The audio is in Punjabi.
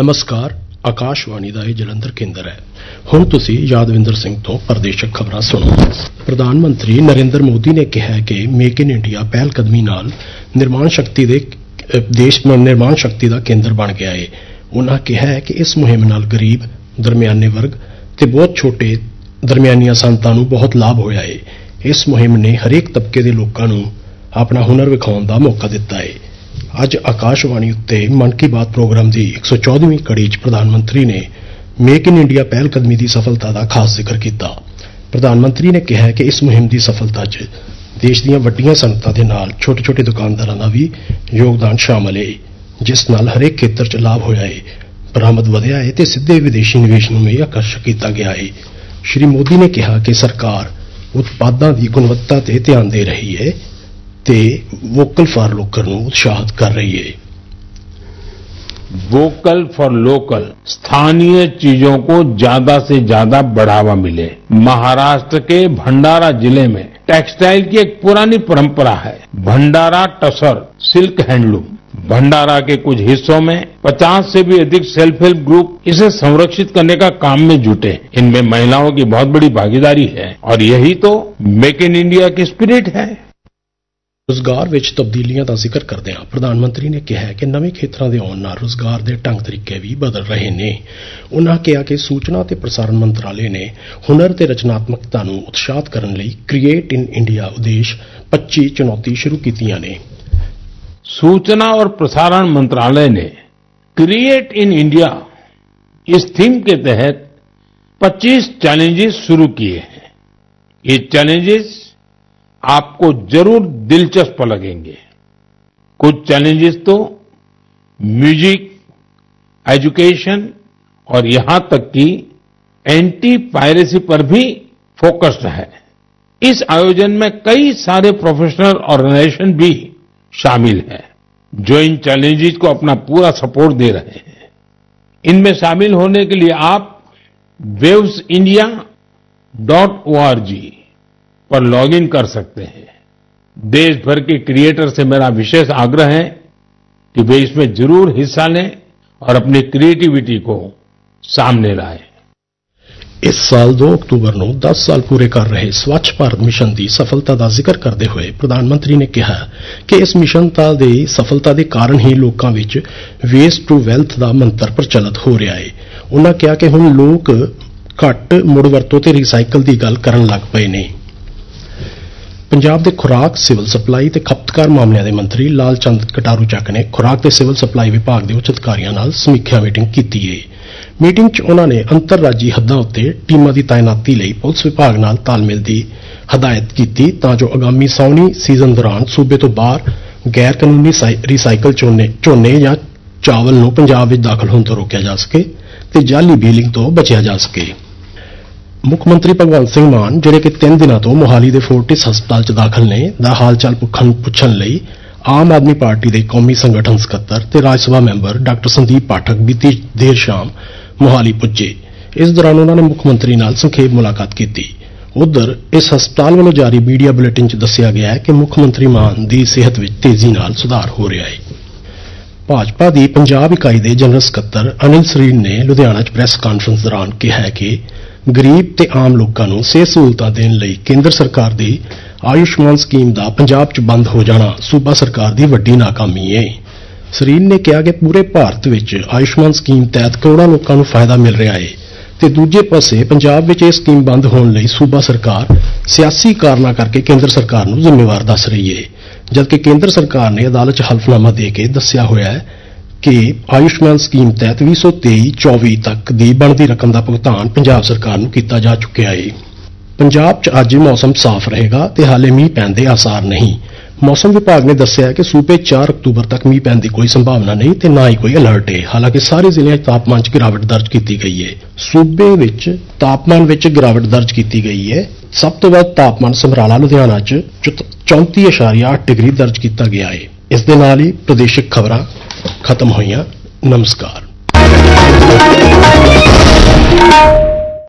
नमस्कार आकाशवाणी ਦਾ ਇਹ ਜਲੰਧਰ ਕੇਂਦਰ ਹੈ। ਹੁਣ ਤੁਸੀਂ ਯਾਦਵਿੰਦਰ ਸਿੰਘ ਤੋਂ ਪ੍ਰਦੇਸ਼ਕ ਖਬਰਾਂ ਸੁਣੋ। ਪ੍ਰਧਾਨ ਮੰਤਰੀ ਨਰਿੰਦਰ ਮੋਦੀ ਨੇ ਕਿਹਾ ਕਿ ਮੇਕ ਇਨ ਇੰਡੀਆ ਪਹਿਲ ਕਦਮੀ ਨਾਲ ਨਿਰਮਾਣ ਸ਼ਕਤੀ ਦੇ ਦੇਸ਼ ਨਿਰਮਾਣ ਸ਼ਕਤੀ ਦਾ ਕੇਂਦਰ ਬਣ ਗਿਆ ਹੈ। ਉਹਨਾਂ ਕਿਹਾ ਹੈ ਕਿ ਇਸ ਮੁਹਿੰਮ ਨਾਲ ਗਰੀਬ ਦਰਮਿਆਨੇ ਵਰਗ ਤੇ ਬਹੁਤ ਛੋਟੇ ਦਰਮਿਆਨੀਆਂ ਸੰਤਾਂ ਨੂੰ ਬਹੁਤ ਲਾਭ ਹੋਇਆ ਹੈ। ਇਸ ਮੁਹਿੰਮ ਨੇ ਹਰੇਕ ਤਬਕੇ ਦੇ ਲੋਕਾਂ ਨੂੰ ਆਪਣਾ ਹੁਨਰ ਵਿਖਾਉਣ ਦਾ ਮੌਕਾ ਦਿੱਤਾ ਹੈ। ਅੱਜ ਆਕਾਸ਼ਵਾਣੀ ਉੱਤੇ ਮਨ ਕੀ ਬਾਤ ਪ੍ਰੋਗਰਾਮ ਦੀ 114ਵੀਂ ਕੜੀ 'ਚ ਪ੍ਰਧਾਨ ਮੰਤਰੀ ਨੇ ਮੇਕ ਇਨ ਇੰਡੀਆ ਪਹਿਲ ਕਦਮੀ ਦੀ ਸਫਲਤਾ ਦਾ ਖਾਸ ਜ਼ਿਕਰ ਕੀਤਾ। ਪ੍ਰਧਾਨ ਮੰਤਰੀ ਨੇ ਕਿਹਾ ਕਿ ਇਸ ਮੁਹਿੰਮ ਦੀ ਸਫਲਤਾ 'ਚ ਦੇਸ਼ ਦੀਆਂ ਵੱਡੀਆਂ ਸਨਅਤਾਂ ਦੇ ਨਾਲ ਛੋਟੇ-ਛੋਟੇ ਦੁਕਾਨਦਾਰਾਂ ਦਾ ਵੀ ਯੋਗਦਾਨ ਸ਼ਾਮਲ ਹੈ, ਜਿਸ ਨਾਲ ਹਰੇਕ ਖੇਤਰ 'ਚ ਲਾਭ ਹੋਇਆ ਹੈ, ਬਰਾਮਦ ਵਧਿਆ ਹੈ ਤੇ ਸਿੱਧੇ ਵਿਦੇਸ਼ੀ ਨਿਵੇਸ਼ ਨੂੰ ਵੀ ਆਕਰਸ਼ਿਤ ਕੀਤਾ ਗਿਆ ਹੈ। ਸ਼੍ਰੀ ਮੋਦੀ ਨੇ ਕਿਹਾ ਕਿ ਸਰਕਾਰ ਉਤਪਾਦਾਂ ਦੀ ਗੁਣਵੱਤਾ ਤੇ ਧਿਆਨ ਦੇ ਰਹੀ ਹੈ ਤੇ वोकल फॉर लोकल ਨੂੰ ਉਤਸ਼ਾਹਿਤ ਕਰ ਰਹੀ है। वोकल फॉर लोकल, स्थानीय चीजों को ज्यादा से ज्यादा बढ़ावा मिले। महाराष्ट्र के भंडारा जिले में टेक्सटाइल की एक पुरानी परंपरा है, भंडारा टसर सिल्क हैंडलूम। भंडारा के कुछ हिस्सों में 50 से भी अधिक सेल्फ हेल्प ग्रुप इसे संरक्षित करने का काम में जुटे। इनमें महिलाओं की बहुत बड़ी भागीदारी है और यही तो मेक इन इंडिया की स्पिरिट है। ਰੁਜ਼ਗਾਰ ਵਿੱਚ ਤਬਦੀਲੀਆਂ ਦਾ ਜ਼ਿਕਰ ਕਰਦਿਆਂ ਪ੍ਰਧਾਨ ਮੰਤਰੀ ਨੇ ਕਿਹਾ ਕਿ ਨਵੇਂ ਖੇਤਰਾਂ ਦੇ ਆਉਣ ਨਾਲ ਰੁਜ਼ਗਾਰ ਦੇ ਢੰਗ ਤਰੀਕੇ ਵੀ ਬਦਲ ਰਹੇ ਨੇ। ਉਨ੍ਹਾਂ ਕਿਹਾ ਕਿ ਸੂਚਨਾ ਤੇ ਪ੍ਰਸਾਰਣ ਮੰਤਰਾਲੇ ਨੇ ਹੁਨਰ ਤੇ ਰਚਨਾਤਮਕਤਾ ਨੂੰ ਉਤਸ਼ਾਹਿਤ ਕਰਨ ਲਈ ਕ੍ਰੀਏਟ ਇਨ ਇੰਡੀਆ ਉਦੇਸ਼ 25 ਚੁਣੌਤੀ ਸ਼ੁਰੂ ਕੀਤੀਆਂ ਨੇ। सूचना और प्रसारण मंत्रालय ने क्रिएट इन इंडिया इस थीम के तहत 25 चैलेंजेस शुरू किए हैं। ये चैलेंजेस आपको जरूर दिलचस्प लगेंगे। कुछ चैलेंजेस तो म्यूजिक, एजुकेशन और यहां तक कि एंटी पायरेसी पर भी फोकस्ड है। इस आयोजन में कई सारे प्रोफेशनल ऑर्गेनाइजेशन भी शामिल हैं, जो इन चैलेंजेस को अपना पूरा सपोर्ट दे रहे हैं। इनमें शामिल होने के लिए आप wavesindia.org पर लॉगिन कर सकते हैं। देश भर के क्रिएटर से मेरा विशेष आग्रह है कि वे इसमें जरूर हिस्सा लें और अपनी क्रिएटिविटी को सामने लाएं। इस साल 2 अक्तूबर ਨੂੰ 10 ਸਾਲ ਪੂਰੇ ਕਰ ਰਹੇ ਸਵੱਛ ਭਾਰਤ ਮਿਸ਼ਨ ਦੀ ਸਫਲਤਾ ਦਾ ਜ਼ਿਕਰ ਕਰਦੇ ਹੋਏ ਪ੍ਰਧਾਨ ਮੰਤਰੀ ਨੇ ਕਿਹਾ ਕਿ ਇਸ ਮਿਸ਼ਨ ਦੀ ਸਫਲਤਾ ਦੇ ਕਾਰਨ ਹੀ ਲੋਕਾਂ ਵਿੱਚ ਵੇਸਟ ਟੂ ਵੈਲਥ ਦਾ ਮੰਤਰ ਪ੍ਰਚਲਿਤ ਹੋ ਰਿਹਾ ਹੈ। ਉਹਨਾਂ ਕਿਹਾ ਕਿ ਹੁਣ ਲੋਕ ਘੱਟ ਮੁੜ ਵਰਤੋਂ ਤੇ ਰੀਸਾਈਕਲ ਦੀ ਗੱਲ ਕਰਨ ਲੱਗ ਪਏ ਨੇ। ਪੰਜਾਬ ਦੇ ਖੁਰਾਕ, ਸਿਵਲ ਸਪਲਾਈ ਤੇ ਖਪਤਕਾਰ ਮਾਮਲਿਆਂ ਦੇ ਮੰਤਰੀ ਲਾਲ ਚੰਦ ਕਟਾਰੂ ਚੱਕ ਨੇ ਖੁਰਾਕ ਤੇ ਸਿਵਲ ਸਪਲਾਈ ਵਿਭਾਗ ਦੇ ਉੱਚ ਅਧਿਕਾਰੀਆਂ ਨਾਲ ਸਮੀਖਿਆ ਮੀਟਿੰਗ ਕੀਤੀ ਹੈ। ਮੀਟਿੰਗ 'ਚ ਉਹਨਾਂ ਨੇ ਅੰਤਰਰਾਜੀ ਹੱਦਾਂ ਉੱਤੇ ਟੀਮਾਂ ਦੀ ਤਾਇਨਾਤੀ ਲਈ ਪੁਲਿਸ ਵਿਭਾਗ ਨਾਲ ਤਾਲਮੇਲ ਦੀ ਹਦਾਇਤ ਕੀਤੀ ਤਾਂ ਜੋ ਆਗਾਮੀ ਸਾਉਣੀ ਸੀਜ਼ਨ ਦੌਰਾਨ ਸੂਬੇ ਤੋਂ ਬਾਹਰ ਗੈਰ ਕਾਨੂੰਨੀ ਰੀਸਾਈਕਲ ਝੋਨੇ ਜਾਂ ਚਾਵਲ ਨੂੰ ਪੰਜਾਬ ਵਿੱਚ ਦਾਖਲ ਹੋਣ ਤੋਂ ਰੋਕਿਆ ਜਾ ਸਕੇ ਤੇ ਜਾਲੀ ਬੀਲਿੰਗ ਤੋਂ ਬਚਿਆ ਜਾ ਸਕੇ। ਮੁੱਖ ਮੰਤਰੀ ਭਗਵੰਤ ਸਿੰਘ ਮਾਨ, ਜਿਹੜੇ ਕਿ 3 ਦਿਨਾਂ ਤੋਂ ਮੋਹਾਲੀ ਦੇ ਫੋਰਟਿਸ ਹਸਪਤਾਲ 'ਚ ਦਾਖਲ ਨੇ, ਦਾ ਹਾਲ ਚਾਲ ਪੁੱਛਣ ਲਈ ਆਮ ਆਦਮੀ ਪਾਰਟੀ ਦੇ ਕੌਮੀ ਸੰਗਠਨ ਸਕੱਤਰ ਤੇ ਰਾਜ ਸਭਾ ਮੈਂਬਰ ਡਾਕਟਰ ਸੰਦੀਪ ਪਾਠਕ ਬੀਤੀ ਦੇਰ ਸ਼ਾਮ ਮੋਹਾਲੀ ਪੁੱਜੇ। ਇਸ ਦੌਰਾਨ ਉਹਨਾਂ ਨੇ ਮੁੱਖ ਮੰਤਰੀ ਨਾਲ ਸੰਖੇਪ ਮੁਲਾਕਾਤ ਕੀਤੀ। ਉਧਰ ਇਸ ਹਸਪਤਾਲ ਵੱਲੋਂ ਜਾਰੀ ਮੀਡੀਆ ਬੁਲੇਟਿਨ 'ਚ ਦੱਸਿਆ ਗਿਆ ਹੈ ਕਿ ਮੁੱਖ ਮੰਤਰੀ ਮਾਨ ਦੀ ਸਿਹਤ ਵਿੱਚ ਤੇਜ਼ੀ ਨਾਲ ਸੁਧਾਰ ਹੋ ਰਿਹਾ ਹੈ। ਭਾਜਪਾ ਦੀ ਪੰਜਾਬ ਇਕਾਈ ਦੇ ਜਨਰਲ ਸਕੱਤਰ ਅਨਿਲ ਸਰੀਨ ਨੇ ਲੁਧਿਆਣਾ 'ਚ ਪ੍ਰੈਸ ਕਾਨਫਰੰਸ ਦੌਰਾਨ ਕਿਹਾ ਕਿ ਗਰੀਬ ਤੇ ਆਮ ਲੋਕਾਂ ਨੂੰ ਸਿਹਤ ਸਹੂਲਤਾਂ ਦੇਣ ਲਈ ਕੇਂਦਰ ਸਰਕਾਰ ਦੀ ਆਯੁਸ਼ਮਾਨ ਸਕੀਮ ਦਾ ਪੰਜਾਬ 'ਚ ਬੰਦ ਹੋ ਜਾਣਾ ਸੂਬਾ ਸਰਕਾਰ ਦੀ ਵੱਡੀ ਨਾਕਾਮੀ ਹੈ। ਸਰੀਨ ਨੇ ਕਿਹਾ ਕਿ ਪੂਰੇ ਭਾਰਤ ਵਿੱਚ ਆਯੁਸ਼ਮਾਨ ਸਕੀਮ ਤਹਿਤ ਕਰੋੜਾਂ ਲੋਕਾਂ ਨੂੰ ਫਾਇਦਾ ਮਿਲ ਰਿਹਾ ਹੈ ਤੇ ਦੂਜੇ ਪਾਸੇ ਪੰਜਾਬ ਵਿੱਚ ਇਹ ਸਕੀਮ ਬੰਦ ਹੋਣ ਲਈ ਸੂਬਾ ਸਰਕਾਰ ਸਿਆਸੀ ਕਾਰਨਾਂ ਕਰਕੇ ਕੇਂਦਰ ਸਰਕਾਰ ਨੂੰ ਜ਼ਿੰਮੇਵਾਰ ਦੱਸ ਰਹੀ ਹੈ, ਜਦਕਿ ਕੇਂਦਰ ਸਰਕਾਰ ਨੇ ਅਦਾਲਤ 'ਚ ਹਲਫਨਾਮਾ ਦੇ ਕੇ ਦੱਸਿਆ ਹੋਇਆ ਹੈ ਕਿ ਆਯੁਸ਼ਮਾਨ ਸਕੀਮ ਤਹਿਤ 2023-24 ਤੱਕ ਦੀ ਬਣਦੀ ਰਕਮ ਦਾ ਭੁਗਤਾਨ ਪੰਜਾਬ ਸਰਕਾਰ ਨੂੰ ਕੀਤਾ ਜਾ ਚੁੱਕਿਆ ਹੈ। ਪੰਜਾਬ 'ਚ ਅੱਜ ਮੌਸਮ ਸਾਫ਼ ਰਹੇਗਾ ਤੇ ਹਾਲੇ ਮੀਂਹ ਪੈਣ ਦੇ ਆਸਾਰ ਨਹੀਂ। ਮੌਸਮ ਵਿਭਾਗ ਨੇ ਦੱਸਿਆ ਕਿ ਸੂਬੇ 4 ਅਕਤੂਬਰ ਤੱਕ ਮੀਂਹ ਪੈਣ ਦੀ ਕੋਈ ਸੰਭਾਵਨਾ ਨਹੀਂ ਤੇ ਨਾ ਹੀ ਕੋਈ ਅਲਰਟ ਹੈ। ਹਾਲਾਂਕਿ ਸਾਰੇ ਜ਼ਿਲ੍ਹਿਆਂ 'ਚ ਤਾਪਮਾਨ 'ਚ ਗਿਰਾਵਟ ਦਰਜ ਕੀਤੀ ਗਈ ਹੈ। ਸੂਬੇ ਵਿੱਚ ਤਾਪਮਾਨ ਵਿੱਚ ਗਿਰਾਵਟ ਦਰਜ ਕੀਤੀ ਗਈ ਹੈ। ਸਭ ਤੋਂ ਵੱਧ ਤਾਪਮਾਨ ਸਮਰਾਲਾ ਲੁਧਿਆਣਾ 'ਚ 34.8 ਡਿਗਰੀ ਦਰਜ ਕੀਤਾ ਗਿਆ ਹੈ। ਇਸ ਦੇ ਨਾਲ ਹੀ ਪ੍ਰਦੇਸ਼ਿਕ ਖਬਰਾਂ ਖਤਮ ਹੋਈਆਂ। ਨਮਸਕਾਰ।